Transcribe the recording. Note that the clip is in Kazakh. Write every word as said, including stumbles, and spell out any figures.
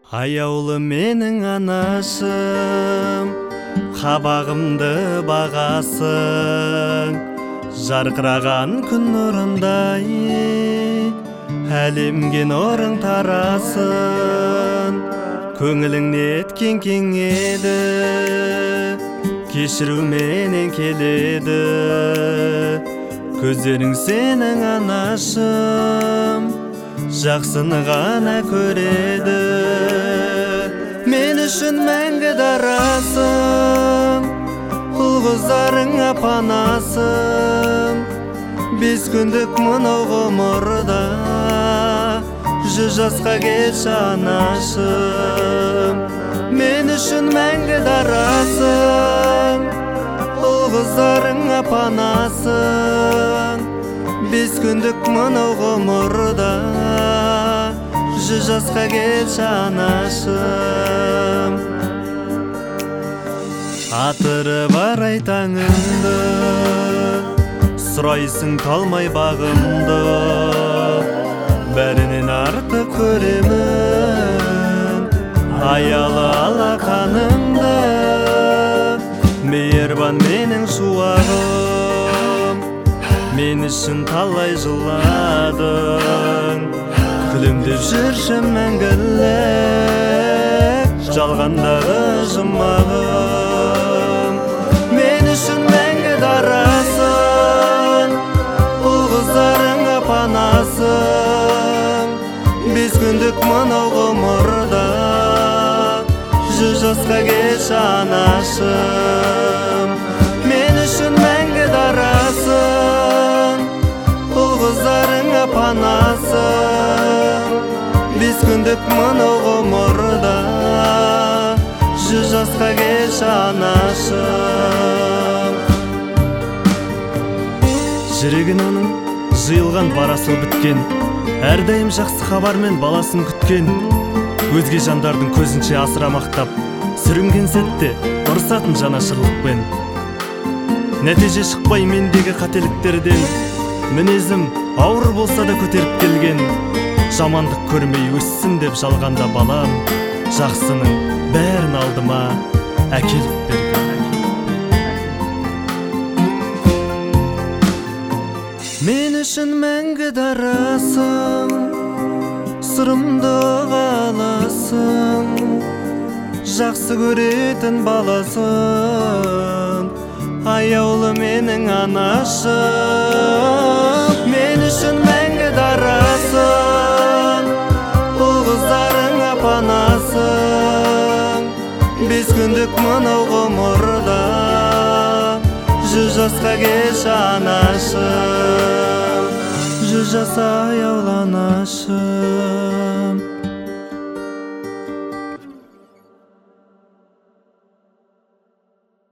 Аяулы менің анашым, қабағымды бағасың, жарқыраған күн нұрындай, әлемге нұрың тарасын. Көңілің неткен кең еді, кешіруменен келеді. Көздерің сенің анашым, жақсыны ғана көреді. Мен үшін мәңгі дарасың, ұл-қыздарыңа панасың. Бес күндік мынау ғұмырда, жүз жасқа келші анашым. Мен үшін мәңгі дарасың, ұл-қыздарыңа панасың. Бес күндік мынау ғұмырда, жүз жасқа келші анашым. Атыры бар айтаңыңды, сұрайсың талмай бағымды. Бәрінен артық көремін аялы алақаныңды. Мейірбан менің шуағым, мен үшін талай жыладың. Күлімдеп жүрші мәңгілік, жалғандағы жұмағым. Мен үшін мәңгі дарасың, ұл-қыздарыңа панасың. Бес күндік мынау ғұмырда, жүз жасқа келші анашым. Мен үшін мәңгі дарасың, ұл-қыздарыңа панасың. Бес күндік мынау ғұмырда, жүз жасқа келші анашым. Жүрегін оның жиылған барасы біткен, әрдайым жақсы хабармен баласын күткен. Өзге жандардың көзінше асырамақтап, сүрінген сәтте ұрсатын жанашырлықпен. Нәтиже шықпай мендегі қателіктерден, мінезім ауыр болса да көтеріп келген. Жамандық көрмей өссін деп жалғанда балам, жақсының бәрін алдыма әкеліп берген. Мен үшін мәңгі дарасың, сырымды қаласың. Жақсы көретін баласын, аяулы менің анашым. Мен үшін мәңгі дарасың, ұл-қыздарыңа панасың. Бес күндік мынау ғұмырда, жүз жасқа келші анашым. Жүз жаса аяулы анашым.